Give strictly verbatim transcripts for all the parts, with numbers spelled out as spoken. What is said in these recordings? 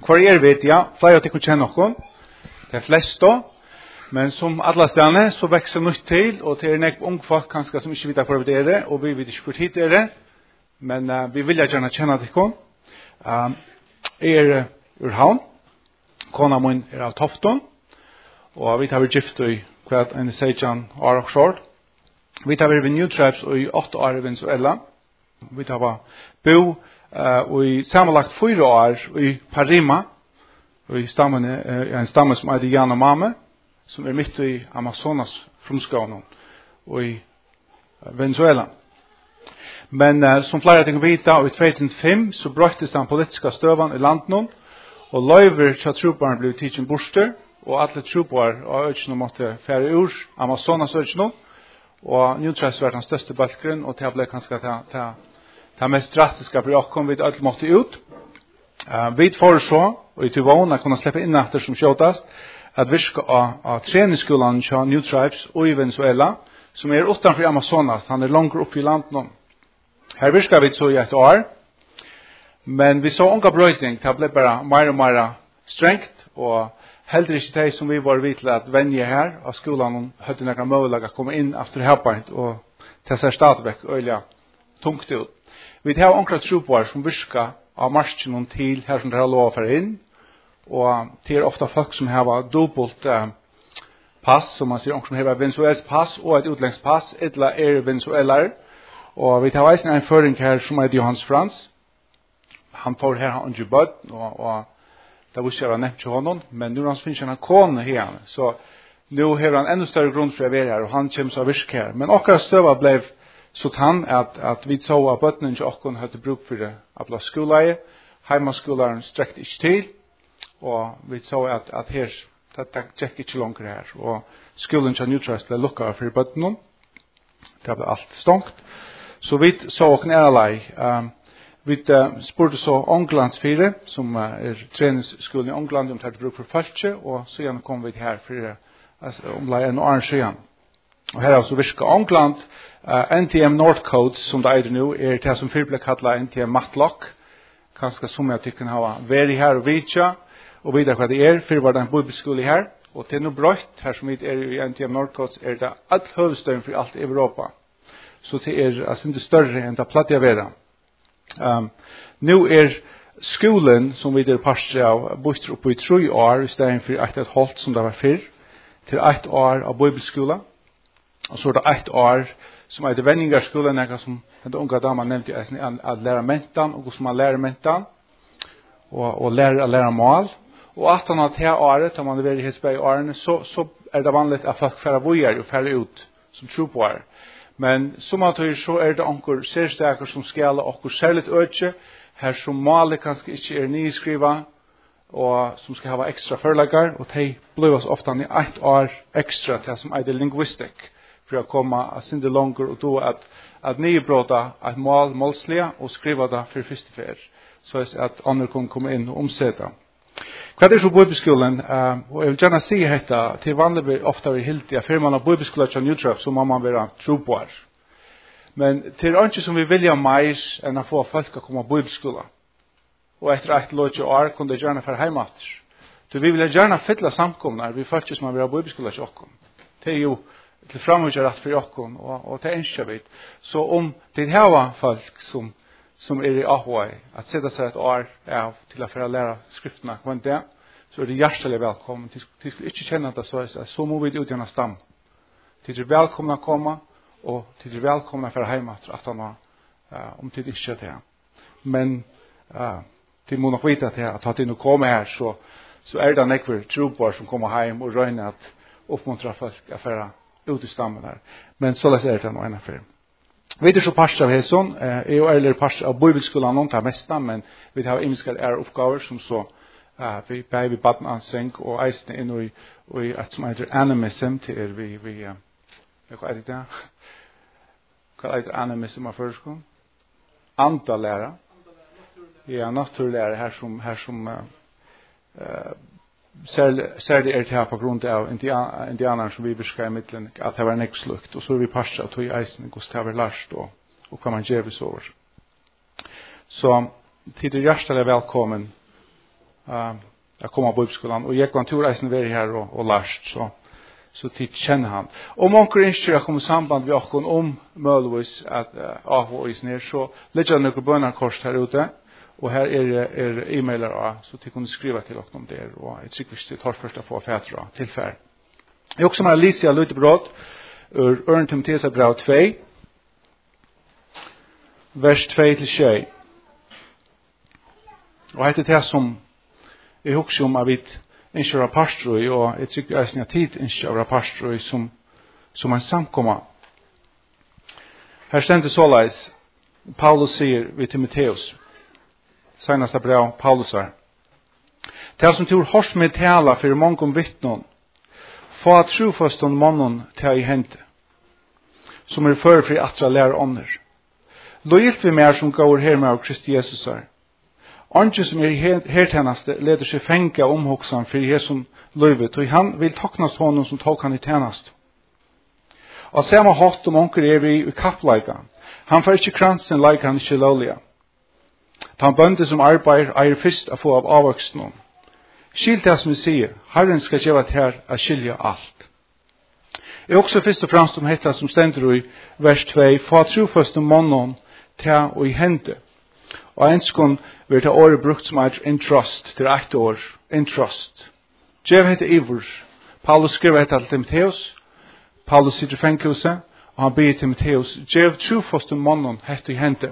Hvor er vet ja, flere av dere kjenner noen, det er flest da, men som alle stedene så vekser nytt til, og det er nek unge folk kanskje som ikke vet hvor det er, og vi vet ikke hvor hit er det, men uh, vi vil gjerne kjenne dere. Uh, jeg er ur havn, kona min er av Tofton, og vi tar vi gift i hvert en seksten år og short. Vi tar vi ved New Tribes i åtte år i Venezuela. Vi tar vi bo uh, i sammenlagt fyra år i Parima, og i stammen, uh, en stamme som heter Jan og Mame, som er midt i Amazonas fromskånen og i uh, Venezuela. Men uh, som flere ting vet, og i två tusen fem så brøttes den politiske støven i landet, og løyver til tropperne ble tidsen borster, og alle trupper og økene måtte fære ur Amazonas økene, og New Tribes var den største balkeren, og det ble kanskje det mest drastiske brøkken vi alle måtte ut. Uh, vi foreså, og i tilvån, kunne slippe inn etter som kjøtast, at vi skal av, av treningsskolen til New Tribes og i Venezuela, som er utenfor Amazonas, han er langt oppe i landet nå. Her virker vi så i et år, men vi så unga brøyting, det ble bare mer og mer strengt, og heller ikke de som vi var vidt til at vennje her av skolen hadde noen mulighet å komme inn efter helpeint, og det ser stadigvæk øyelig tungt ut. Vi har unga trupper som virker av marsjen til her som det har lov for inn, og det er ofte folk som har dobbelt uh, pass, som man sier, unga som har Venezuels pass og et utländsk pass, eller er Venezueler, og vi har en føring her som heter Johans Frans. Han får her han under bøtt, og, og det var ikke jeg nevnt til honom, men nu finnes han en kone her, så nu har han enda større grunn for å være her, og han kommer så virke her. Men akkurat støva ble så tann at, at vi så at bøttene til åkken hadde bruk for det av plass skoleie, heimaskoleren strekte ikke til, og vi så at, at her, det gikk ikke langt her, og skolen til New Tribes ble lukket for bøttene, det ble alt stonkt. Så vi så åkken er alai. Um, vi uh, spurte så Ånglands fire, som uh, er treningsskolen i Ångland, om det hadde bruk for falske, og så igjen kom vi her for altså, omlai en år siden. Og her er også virka Ångland, uh, N T M Northcote, som det er nå, er det som før ble kallet N T M Matlock, kanskje som jeg tykker ha vært her og vidtja, og videre hva det er, før var det en bibelskole her, og til noe brøtt, her som vi er i N T M Northcote, er det alt høvestøyen for alt i Europa. Så det er altså ikke større enn det platt jeg være. Um, nå er skolen, som vi er parster av, bort opp i tre år, i stedet for et et halvt som det var før, til ett år av bibelskolen. Og så er det ett år som er det vendingerskolen, noe som den unge damen nevnte, er at lære mentan, og hvordan man lærer mentan, og, og lære å lære mål. Og at han har til året, da man er ved i hespe i årene, så, så er det vanlig at folk færre vojer og færre ut som tror på året. Men som at høyre så er det onker særsteker som skal okkur særligt øke, her som målet kanskje ikke er nyskriva, og som skal ha ekstra førleggar, og de blir oss ofte i ett år ekstra til som er det linguistik, for å komme av sinde langer og då at, at nybråda et mål målslige og skriva det for første fer, så at andre kan komme inn og omsette. Hva er så bibelskolen? Uh, og jeg vil gjerne si dette, til vanlig vi ofte er helt i før man har bibelskolen til New Tribes, så må man være tro på her. Men til er ikke som vi vilja mer enn å få folk å komme på bibelskolen. Og etter et låt år kunne de gjerne være hjemme etter. Så vi vil gjerne fylle samkomne vi folk som har vært på bibelskolen til åkken. Det er jo til fremhåndet rett for åkken, og, og det er ikke vidt. Så om det her folk som som er i Ahoy, at sette seg et år av til å få lære skriftene kvendt det, så er det hjertelig velkommen. De skal ikke kjenne det så, så må vi ut gjennom stam. De er velkomne å komme, og de er velkomne å få hjemme etter at han har, uh, om de ikke er det. Men uh, de må nok vite at, at de nå kommer her, så, så er det nekver trobor som kommer hjem og røyner at oppmuntre folk å få ut i stammen her. Men så er det nå ennå for. Vi er så parster av Hesson, jeg er jo parster av bibelskolen noen tar mest, men vi har imenskere ære oppgaver som så uh, vi bare vi baden anseng og eisene inn i, i et som heter animism til vi, vi uh, hva er det der? Hva er det animism av førskolen? Andalære. Ja, naturlære her som, her som uh, uh, særlig er det her på grunn av indianerne som vi beskrev i midtelen, at det var nekkslukt, og så er vi parster av tog i eisen, hvordan det var lærst, og, og hva man gjør vi så over. Så til det hjertelig velkommen uh, att komma på bibelskolan. Och jag kan tur reisen vara här och, och lärst. Så, så tid känner han. Om onker inte jag kommer samband med oss om möjligtvis att uh, A H is ner så lägger jag några bönarkors här ute. Och här är er e-mailer så till kunna skriva till oss om det. Och jag tycker vi tar första få affärer tillfärd. Jag också med Alicia Lutebrott ur Örn Timoteus brev två. Vers två till tjej. Og hette det som jeg husker om at vi ikke er pastor og jeg tykker jeg er tid ikke er pastor som, som en samkomma. Her stender såleis, Paulus sier ved Timoteus, seneste brev Paulus er, til som tror hors med tala for mange om vittnen, få at trofast om mannen til i hente, som er førfri atra lærer ånder. Lojalt vi mer som går her med av Kristi Jesus er. Anke som er hertjenaste leder seg fenga omhoksan for Jesu løyvet, og han vil taknast honom som tok han i tjenast. Og samme hatt om onker er vi i kappleika. Han får ikke kransen leika han ikke lovliga. Ta han bønde som arbeid eier først å få av avvoksen. Skilt det som vi sier, Herren skal gjøre til her å skilje alt. Jeg er også først og fremst om hetta som stender i vers två, få trofast om mannen til og i hente. Og enskon vil ta året brukt som er entrust til ett år. Entrust. Djev heter Ivor. Paulus skriver etter til Timoteus. Paulus sitter i fengkelse, og han ber Timoteus. Djev trofast om mannen heter i hente.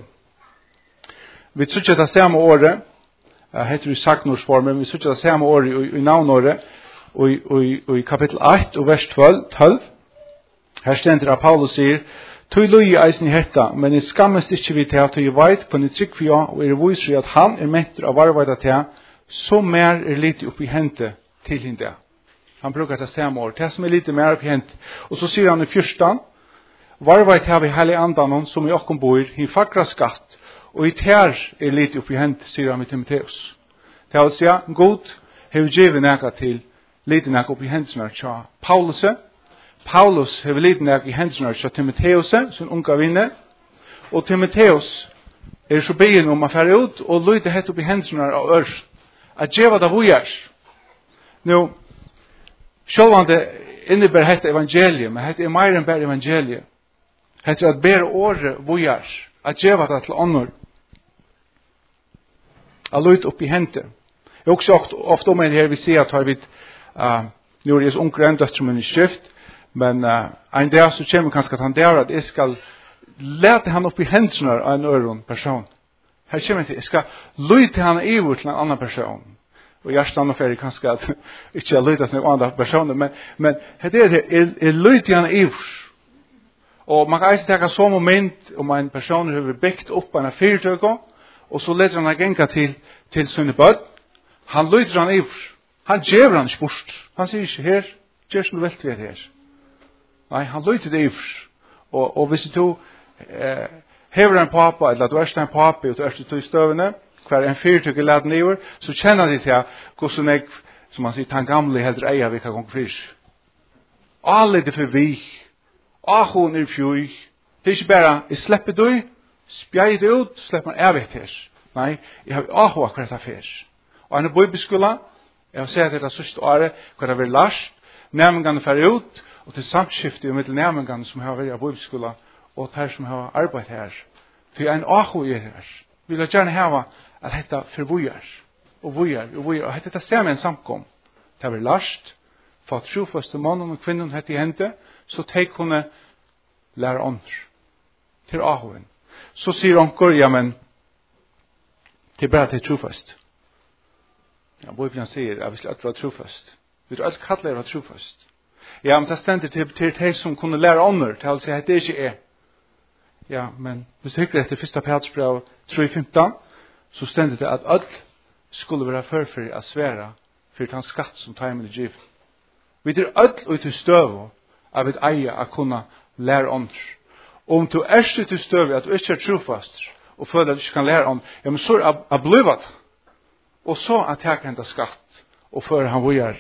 Vi tror det samme året, heter i sagnorsformen, vi tror det samme året i, i navnåret, og i, og, i, og i kapittel ett og vers tolv. Her stender at Paulus sier, Tui lui eisen i hetta, men i skammest ikkje vi til at jeg veit på ni trygg for ja, og er viser at han er mentor av arbeida til, så mer er lite oppi hente til hende. Han brukar det samme år, det som er lite mer oppi hente. Og så sier han i fyrstan, varveit til vi heilig andan som i okkom bor, hi fakra skatt, og i ter er lite oppi hente, sier han med Timoteus. Det vil si, god hever djevet neka til lite neka oppi hente som er tja. Paulus Paulus hever liten i hendene til Timoteus, som unga vinner, og Timoteus er så begynner om å fære ut, og lyder hett opp i hendene av ør, at djeva da vujer. Nå, sjålvan det innebär hette evangeliet, men hette er mer enn bare evangeliet. Hette er at bare året vujer, at djeva da til ånder, at lyder opp i hendene. Jeg har også ofte om en her, vi sier at har vi, uh, nå er det unge endøstrømmen i skift, men uh, en dag så kommer kanskje at han der at jeg skal lete han opp i hendene av en øren person. Her kommer jeg til, jeg skal lyde han iver til en annen person. Og jeg stannar ferdig kanskje at ikke jeg lyder til en annen person, men, men det er det, jeg, jeg lyder han iver. Og man kan ikke tenke så moment om en person har byggt opp en fyrtøk, og så leder han genga til, til sinne bød. Han lyder han iver. Han gjør han ikke bort. Han sier ikke her, gjør som du vet vi er her. Nei, han lyder det iver. Og, og hvis du eh, hever en pappa, eller du er en pappa, og du er til støvende, hver en fyrtøk er laden iver, så kjenner de til hvordan jeg, som man sier, den gamle helder eier vi kan gå fyrs. Alle det for vi. Ahon er fjøy. Det er ikke bare, jeg slipper du, spjei det ut, slipper man evigt her. Nei, jeg har aho akkurat av fyrs. Og en bøybeskola, jeg har sett det sørste året, hva det har vært last, nærmengene fer ut, og til samskiftet med nærmengene som har vært av bøybeskola, og der som har arbeidt her. Til en aho er her. Vi vil gjerne hava at dette forvujer, og vujer, og vujer, og at dette ser med en samkom. Det har vært last, for at trofaste mannen og kvinnen hette i hente, så de kunne lære ånder til ahoen. Så sier onker, ja, men det er bare til trofast. Ja, Bibelen sier at vi skal være trofast. Vi skal alltid kalle det trofast. Ja, men det stender til, til de som kunne lære ånder, til å si at det ikke er. Ja, men hvis du hykker etter første Petersbrev tre femten, så stender det at alt skulle være førfri av svære for den skatt som tar med giv. Vi er alt ut til støv av et eie å kunne lære ånder. Om du er ut til støv at du ikke er trofast og føler at du ikke kan lære ånder, ja, men så er det blivet. Og så at jeg kan ta skatt og føre han hvor gjør.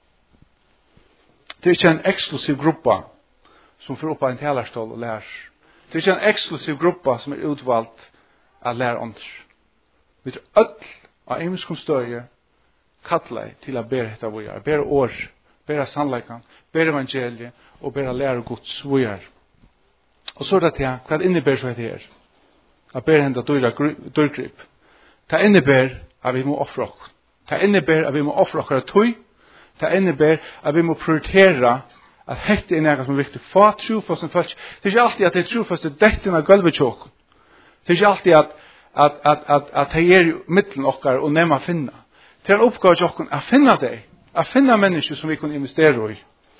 Det er ikke en eksklusiv gruppe som får opp av en talerstål og lærer. Det er ikke en eksklusiv gruppe som er utvalgt av lære ånder. Vi er alt av imenskom støye kalla til å bære dette vi er, bære år, bære sannleikan, bære evangeliet og bære lære Guds vi er. Og så er det til, hva det innebærer så heter her? At bære henda dørgrip. Det innebærer at vi må offre oss. Det innebærer at vi må offre oss tøy. Det innebærer at vi må prioritere at hette er noe som er viktig. Få trofast en folk. Det er ikke alltid at det er trofast til dekken av gulvetjåk. Det er ikke alltid at at at at at det er mittelen okkar og nemma finna. Det er oppgave til okkar å finne deg. Å finne mennesker som vi kan investere i.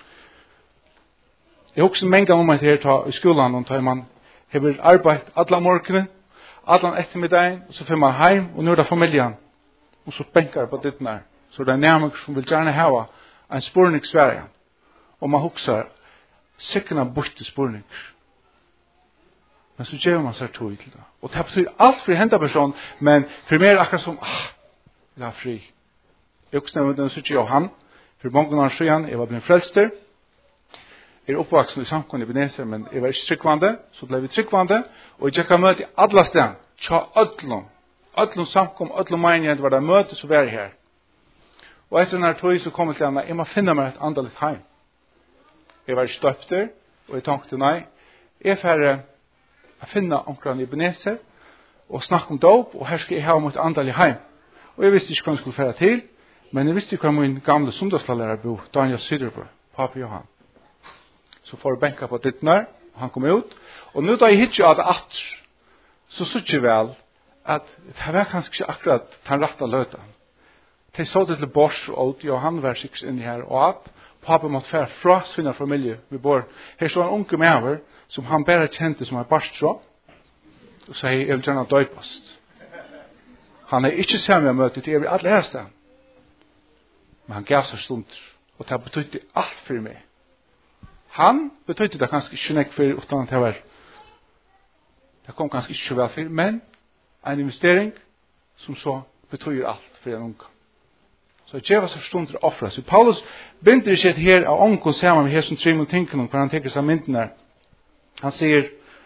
Jeg husker mange om at her ta i skolen og tar man har arbeidt alle morgenen, alle ettermiddagen, og så får man hjem, og nå er det familien. Og så benker på ditt nær. Så det er nærmere som vil gjerne ha en spurning Sverige. Og man husker sikkerne borte spurning. Men så gjør man seg tog til det. Og det betyr alt for hente person, men for mer akkurat som, ah, jeg har fri. Jeg husker når jeg sier Johan, for mange år siden, jeg var blitt frelster. Jeg er oppvaksen i samkommet i Ebenezer, men jeg var ikke tryggvande, så ble vi tryggvande, og jeg gikk møte i alle steder, tja ødlom, ødlom samkom, ødlom menighet var det møte, så var jeg her. Og etter denne tog så kom jeg til henne, jeg må finne meg et andaligt heim. Jeg var ikke døpt der, og jeg tenkte nei, jeg får å finne omkring i Ebenezer, og snakke om dåp, og her skal jeg ha mot andaligt heim. Og jeg visste ikke hva jeg skulle fære til, men jeg visste hva min gamle sundagslærer bo, Daniel Syderbø, Papi Johan. Så får jeg benka på ditt nær, og han kom ut. Og nå da jeg hittet av det atter, så synes jeg vel at det var kanskje ikke akkurat den rette løten. De så det til Bors og Oti, og han var sikkert inni her, og at pappa måtte fære fra sin familie. Vi bor, her står en unge med som han bare kjente som en barstrå, og sier, jeg vil gjerne døypast. Han er ikke sammen med møtet til evig alle her sted. Men han gav seg stunder, og det betydde alt for meg. Han betydde det kanskje ikke nek for utan at det var. Det kom kanskje ikke vel for, men en investering som så betyder alt for en unge. Så det gjør seg stunder å offre. Så Paulus binder ikke her av unge sammen med her som tre mot tingene, for han tenker seg mynden her. Han sier,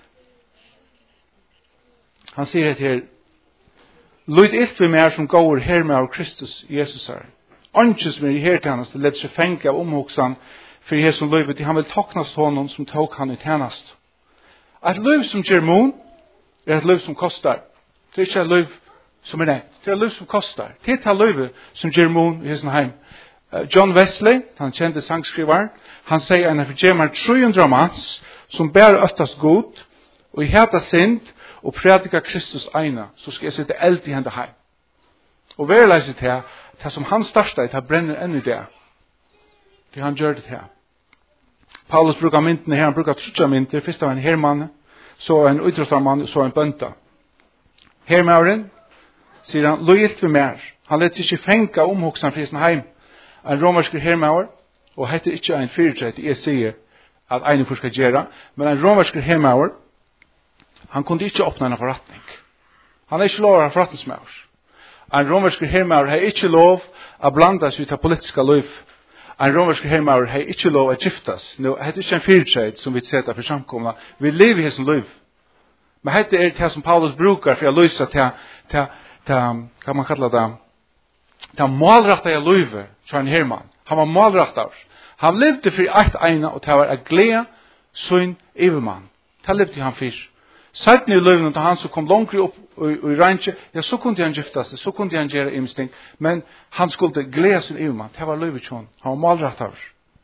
han sier et her, Lyd ilt vi mer som går her med av Kristus, Jesus her. Anke som er i her tjenest, det leder seg fengt av omhoksan for Jesus som løyvet, han vil taknast honom som tok han i tjenest. Et løyv som gjør mon, er et løyv som kostar. Det er ikke et løyv som er nett. Det er et løyv som kostar. Det er et løyv som gjør mon i hessen heim. John Wesley, han kjente sangskrivaren, han sier en for Gemar trehundra mans som bærer østast god, og i heta synd, og predika Kristus eina, så skal jeg sitte eld i hende heim. Og verleis til det, det som han starsta i, det brenner enn i det. Det han gjør det til. Paulus brukar myndene her, han brukar trutja mynder, først av en hermann, så en utrottarmann, så en bønta. Hermauren, sier han, lojilt vi mer. Han lett ikke fenga omhoksan for sin heim. En romersk hermaur, og heter ikke en fyrtret, jeg sier at en for skal gjøre, men en romersk hermaur, han kunde ikke åpne en forretning. Han er ikke lov av forretningsmauer. En romersk hermaur har ikke lov å blanda seg ut av politiska liv. En romersk hermaur har ikke lov å giftas. Nå, det er ikke en fyrtred som vi setter for samkomna. Vi lever i sin liv. Men dette er det som Paulus brukar for å løse til, til, til, hva man kallar det, til målretta i livet til en hermann. Han var målretta. Han levde for ett ena, og det var å glede sin evermann. Det levde han for. Seiten i løven til han som kom langt opp i range, ja, så kunne han gifta seg, så kunne han gjøre instinkt, men han skulle glede sin evermann. Det var løvet til han. Han var målrett av.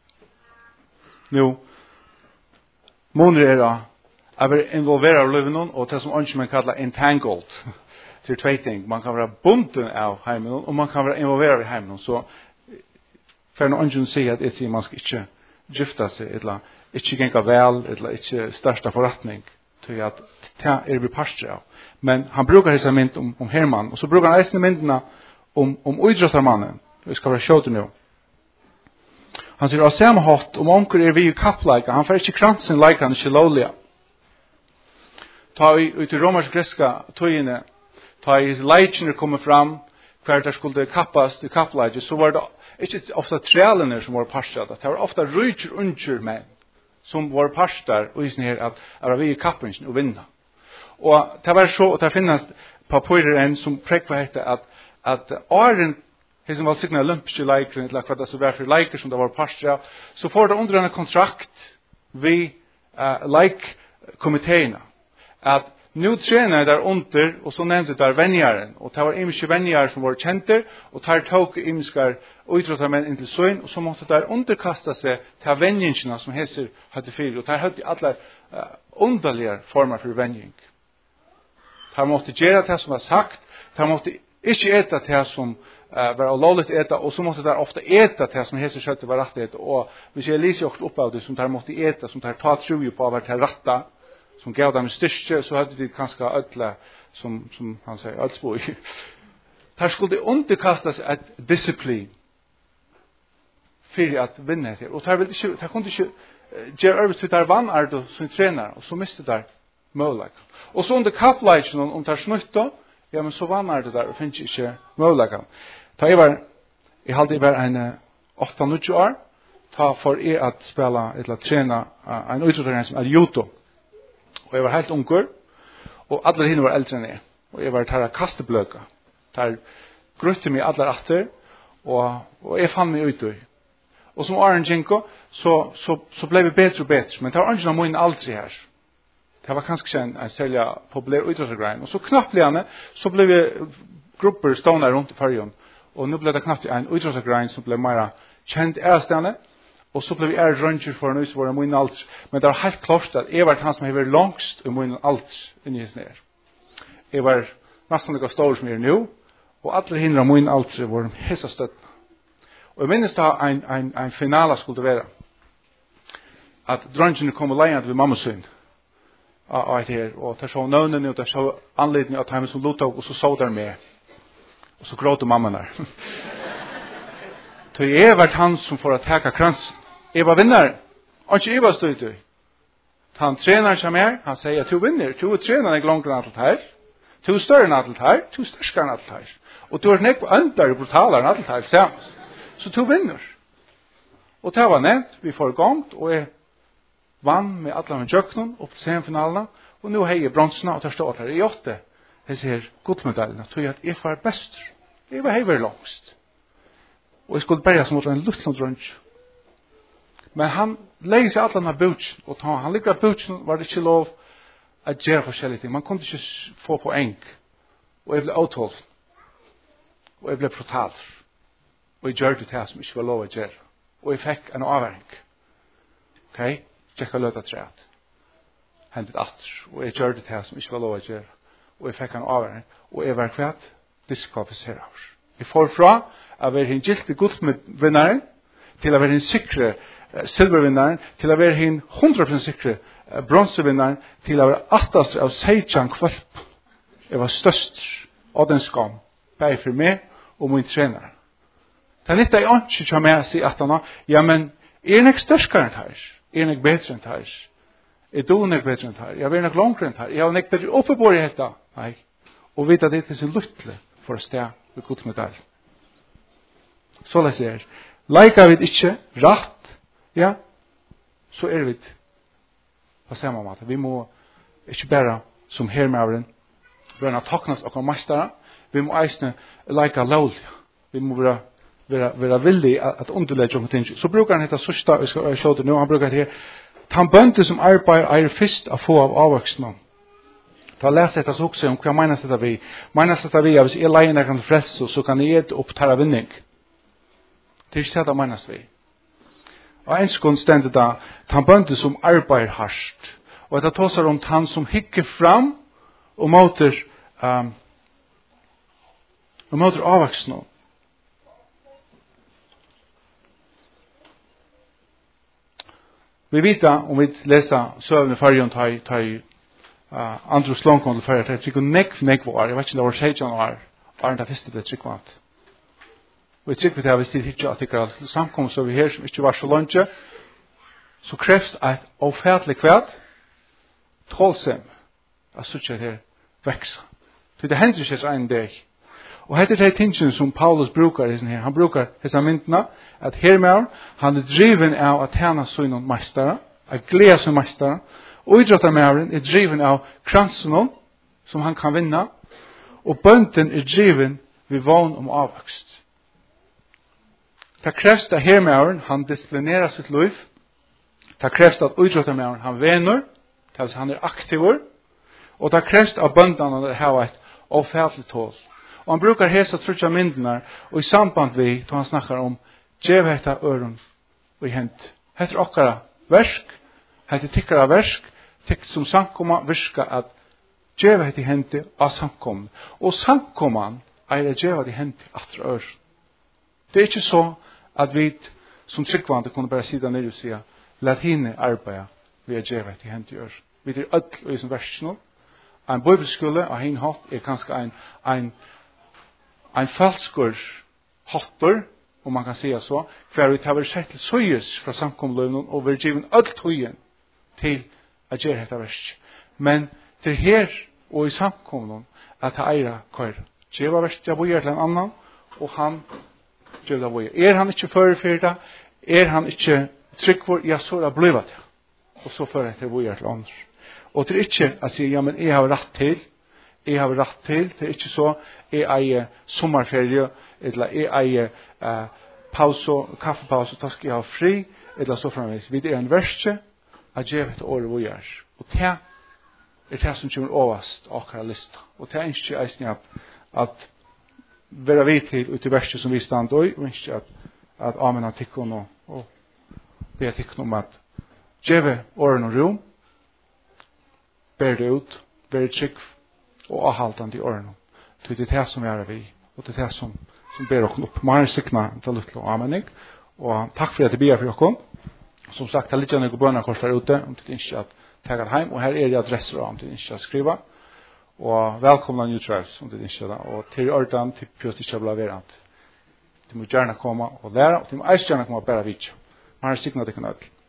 Nå, måneder er da, å være involveret av løven, og det som ønsker man kallar entangled. Det er tve ting. Man kan være bunden av heimen, og man kan være involveret i heimen. Så, for når ønsker man sier at jeg sier man skal ikke gifta seg, eller ikke genga vel, eller ikke største forretning, til at det er vi parster av. Men han brukar disse mynd om, om Herman, og så brukar han eisne myndene om, om uidrottarmannen. Vi skal være sjåte nå. Han sier, av samme hatt, om onker er vi i kappleika, han får ikke kransen leika, han er ikke lovlige. Ta ut i romersk greska tøyene, ta i leikene kommer fram, hver der skulle kappas i kappleika, så var det ikke ofta trælene som var parster, det var ofta rydger unger menn, som var parstar og isen her at er vi i kappingen og vinna. Og det var så, og det finnes papirer en som prekva hette at, at åren som var signa olympiske leiker, eller hva det så var for leiker som det var parstra, så får det under en kontrakt vi uh, leikkomiteene, at nu trener der under, og så nevnte der vennjaren, og det var imiske vennjare som var kjenter, og der tok imiskar utrottarmenn inn til søyn, og så måtte der underkasta seg til vennjingene som heser hadde fyr, og der hadde alle uh, underlige former for vennjing. Der måtte gjøre det som var sagt, der måtte ikke eta det som uh, var lovligt eta, og så måtte der ofte eta det som heser kjøttet var rett eta, og hvis jeg lyser jo opp av det som der måtte eta, som der ta tro på å være til retta, som gav dem styrke, så hadde de kanskje ødle, som, som han sier, ødelsbo i. Der skulle de underkastes et disiplin for at vinne etter. Og der, vil ikke, der kunne de ikke gjøre øvrigt til der vann er det som trener, og så mistet der mulighet. Og så under kappleitjen, om der snuttet, ja, men så vann er det der, og finnes ikke mulighet. Da jeg var, jeg hadde vært en åtte nitton år, da for jeg at spille, eller trene en utrådare som er judo. Og jeg var helt unger, og alle henne var eldre enn jeg. Og jeg var der kastebløka. Der grøtte meg alle atter, og, og jeg fann meg ut i. Og som åren gikk, så, så, så ble vi bedre og bedre. Men det var ikke noe aldri her. Det var kanskje en, en særlig populær utrådsgrein. Og så knappt gjerne, så ble vi grupper stående rundt i fargen. Og nå ble det knappt en utrådsgrein som ble mer kjent ærestene. Og så ble vi er ranger for noe som var min alder. Men det var helt klart at jeg var han som har vært langst i min alder inni hans nær. Jeg var nesten like stor som jeg er nå, og alle hindre min alder var hessa støtt. Og jeg minnes da en, en, en finale skulle være at drangene kom og leiende ved mammasyn av et her, og der så nøvnene, og der så anledningen av time som lot av, og så så der med. Og så gråte mammaen der. Så jeg var han som får å teka kransen. Jeg var vinner. Og ikke jeg var støyt. Han trener som er, han sier at du vinner. Du er trener ikke langt enn alt her. Du er større enn alt her. Du er sterskere enn alt her. Og du er nekk under brutalere enn alt her. Sammen. Så du vinner. Og det var nevnt. Vi får gongt, og jeg vann med alle med jøkkenen opp til semifinalene. Og nå har jeg bronsene, og det står at det er i åtte. Jeg sier godmedaljene. Jeg tror at jeg var best. Jeg var hever langst. Og jeg skulle berge som mot en luttland rundt. Men han legger seg alle denne bøtjen, og ta, han ligger av bøtjen, var det ikke lov å gjøre forskjellige ting. Man kunne ikke få poeng. Og jeg ble avtalt. Og jeg ble brutalt. Og jeg gjør det til som ikke var lov å gjøre. Og jeg fikk en avværing. Ok? Tjekka løta treet. Hentet atter. Og jeg gjør det til som ikke var lov å gjøre. Og jeg fikk en avværing. Og jeg var kvært diskvalifiserer. Jeg får fra å være en giltig gullvinnaren til å være en sikre uh, silvervinnaren, til å være en hundre prosent sikre uh, bronsevinnaren, til å være attast av seitjan kvalp. Jeg var størst av den skam, bare for meg og min trener. Det er litt jeg ikke kommer med å si at han ja, men er jeg ikke størskere enn her? Er jeg ikke bedre enn her? Er du ikke bedre enn her? Jeg er ikke langere enn her? Jeg er ikke bedre oppe på det. Nei. Og vite at det er sin luttelig for å stå ved gullmedalj. Så la seg. Leika vi ikke rett, ja, så er vi på samme måte. Vi må ikke bare som her med avren, være takknes og mestere. Vi må eisne leika lovlig. Vi må være, være, være villige at underlegge om ting. Så bruker han dette sørste, jeg skal se det nå, han bruker det her. Han bønte som arbeid er først å få av avvoksene. Da leser jeg dette også om hva menes dette vi. Menes dette vi, hvis jeg leier når jeg kan frelse, så kan jeg gjøre opp til vinning. Det er ikke det menes vi. Og en skånd stender da, han bønte som arbeid hardt. Og det tåser om han som hikker fram og måter um, og måter avvoksene. Vi vet da, om vi leser søvende fargen til, til uh, Andrews Longkong til fargen, til jeg nekv, nekv år, jeg vet ikke om det var sjeitjan år, var det første det tryggvant. Og jeg trykker til at hvis det ikke at det er samkomst over her som ikke var så langt, så krevs et ofertelig kvært tålsem at suttje her veksa. Så det hender ikke en dag. Og hette er de tingene som Paulus brukar i her. Han brukar disse myndene, at her med han er driven av at tjene sønne mestere, at glede som mestere, og idretter med han er driven av kransen som han kan vinne, og bønden er driven ved vogn om avvokst. Det krevs at hermauren, han disciplinerer sitt liv. Det krevs at uidrottarmauren, han vener, til han er aktivur. Og det krevs at bøndene der har et offentlig tål. Og han brukar hesa trutja myndene, og i samband vi, då han snakkar om djev heta øren og i hent. Heter okkara versk, heter tikkara versk, tikk som samkomma virka at djev heta hente av samkommen. Og samkomman er det djev heta hente atra øren. Det er ikke så at vi som tryggvande kunne bare sida ned og sida lat henne arbeida vi er djev heta hente øren. Vi er öll og i som versk nå. En bibelskole av hin hatt er kanskje ein, ein en falskur hattor, om man kan säga så, för vi tar sett till søyes fra samkomløven og vi given öll tøyen til at gjøre dette versk. Men til her og i samkomløven at ha eira kvar gjeva versk jeg bojer til en annan og han gjeva bojer. Er han ikke førefyrda, er han ikke tryggvår, ja så er det blivet det. Og så fører jeg til bojer til andre. Og til ikke at sier, ja men jeg har rett til, jeg har rett til, det er ikke så, jeg eier sommerferie, eller jeg eier uh, pause, kaffepause, da skal jeg ha fri, eller så fremvis. Vi er en verste, at jeg vet året hvor jeg er. Og det er det som kommer overast akkurat lista. Og det er ikke eisen at, at være vidt til ut i verste som vi stand og ikke at, at amen har tikkun og, og be tikkun om at djeve åren og rom, ber det ut, ber trygg og avhaltande i årene. Det er det som er vi, og det er det som, som ber oss opp. Maren sikna til lutt og amenig, og takk for at det blir for dere. Som sagt, det er litt enn bønnerkors der ute, om det ikke at tager heim, og her er det adresser om det ikke at skriva. Og velkomna New Tribes, om det ikke da, og til ordan, til pjøst ikke bli verant. Du må gjerne komme og lære, og du må eis gjerne komme og bære vidtje. Maren sikna det kan ødel.